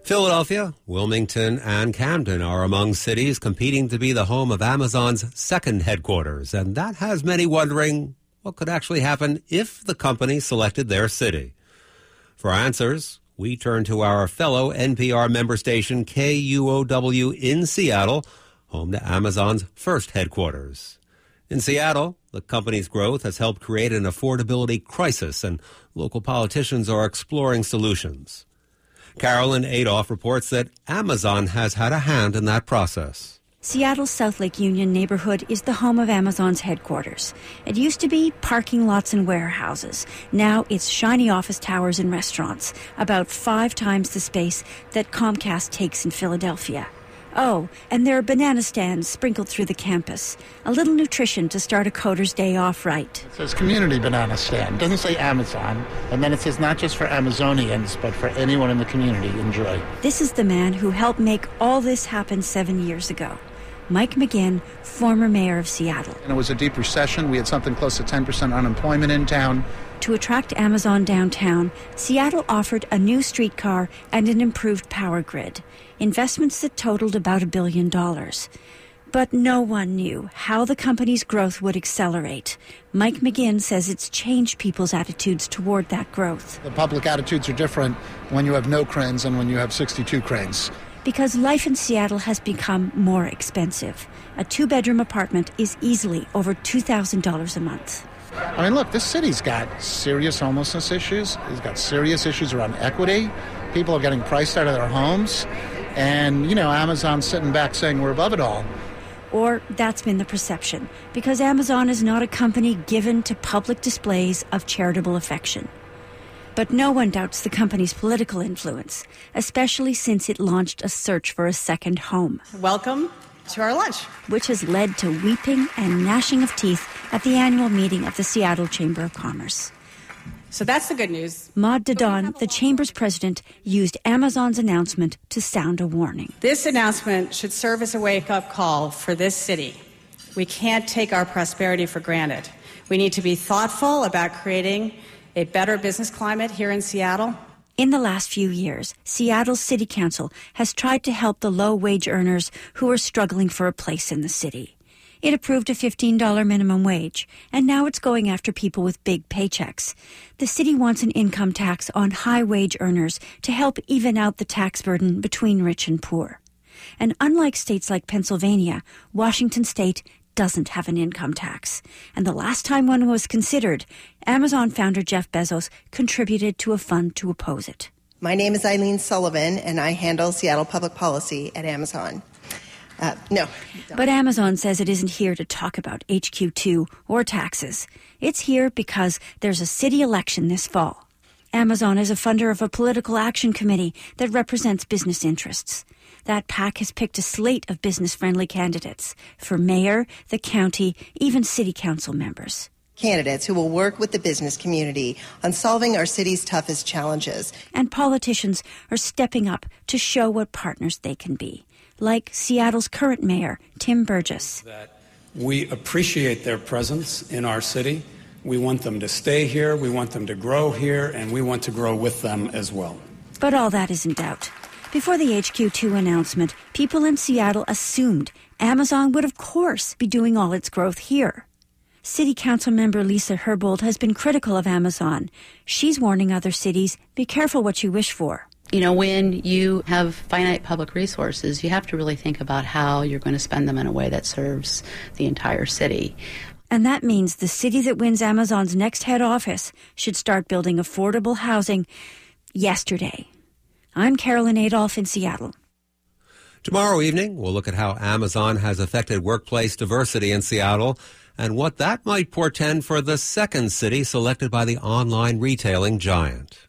Philadelphia, Wilmington, and Camden are among cities competing to be the home of Amazon's second headquarters, and that has many wondering what could actually happen if the company selected their city. For answers, we turn to our fellow NPR member station KUOW in Seattle, home to Amazon's first headquarters. In Seattle, the company's growth has helped create an affordability crisis, and local politicians are exploring solutions. Carolyn Adolph reports that Amazon has had a hand in that process. Seattle's South Lake Union neighborhood is the home of Amazon's headquarters. It used to be parking lots and warehouses. Now it's shiny office towers and restaurants, about 5 times the space that Comcast takes in Philadelphia. Oh, and there are banana stands sprinkled through the campus. A little nutrition to start a coder's day off right. It says community banana stand. It doesn't say Amazon. And then it says not just for Amazonians, but for anyone in the community. Enjoy. This is the man who helped make all this happen 7 years ago. Mike McGinn, former mayor of Seattle. And it was a deep recession. We had something close to 10% unemployment in town. To attract Amazon downtown, Seattle offered a new streetcar and an improved power grid, investments that totaled about $1 billion. But no one knew how the company's growth would accelerate. Mike McGinn says it's changed people's attitudes toward that growth. The public attitudes are different when you have no cranes and when you have 62 cranes. Because life in Seattle has become more expensive. A 2-bedroom apartment is easily over $2,000 a month. I mean, look, this city's got serious homelessness issues. It's got serious issues around equity. People are getting priced out of their homes. And, Amazon's sitting back saying we're above it all. Or that's been the perception, because Amazon is not a company given to public displays of charitable affection. But no one doubts the company's political influence, especially since it launched a search for a second home. Welcome to our lunch. Which has led to weeping and gnashing of teeth at the annual meeting of the Seattle Chamber of Commerce. So that's the good news. Maud Dodon, the Chamber's president, used Amazon's announcement to sound a warning. This announcement should serve as a wake-up call for this city. We can't take our prosperity for granted. We need to be thoughtful about creating a better business climate here in Seattle. In the last few years, Seattle's City Council has tried to help the low-wage earners who are struggling for a place in the city. It approved a $15 minimum wage, and now it's going after people with big paychecks. The city wants an income tax on high-wage earners to help even out the tax burden between rich and poor. And unlike states like Pennsylvania, Washington State doesn't have an income tax. And the last time one was considered, Amazon founder Jeff Bezos contributed to a fund to oppose it. My name is Eileen Sullivan, and I handle Seattle public policy at Amazon. No. But Amazon says it isn't here to talk about HQ2 or taxes. It's here because there's a city election this fall. Amazon is a funder of a political action committee that represents business interests. That PAC has picked a slate of business-friendly candidates for mayor, the county, even city council members. Candidates who will work with the business community on solving our city's toughest challenges. And politicians are stepping up to show what partners they can be, like Seattle's current mayor, Tim Burgess. That we appreciate their presence in our city. We want them to stay here, we want them to grow here, and we want to grow with them as well. But all that is in doubt. Before the HQ2 announcement, people in Seattle assumed Amazon would, of course, be doing all its growth here. City Council member Lisa Herbold has been critical of Amazon. She's warning other cities, be careful what you wish for. When you have finite public resources, you have to really think about how you're going to spend them in a way that serves the entire city. And that means the city that wins Amazon's next head office should start building affordable housing yesterday. I'm Carolyn Adolph in Seattle. Tomorrow evening, we'll look at how Amazon has affected workplace diversity in Seattle and what that might portend for the second city selected by the online retailing giant.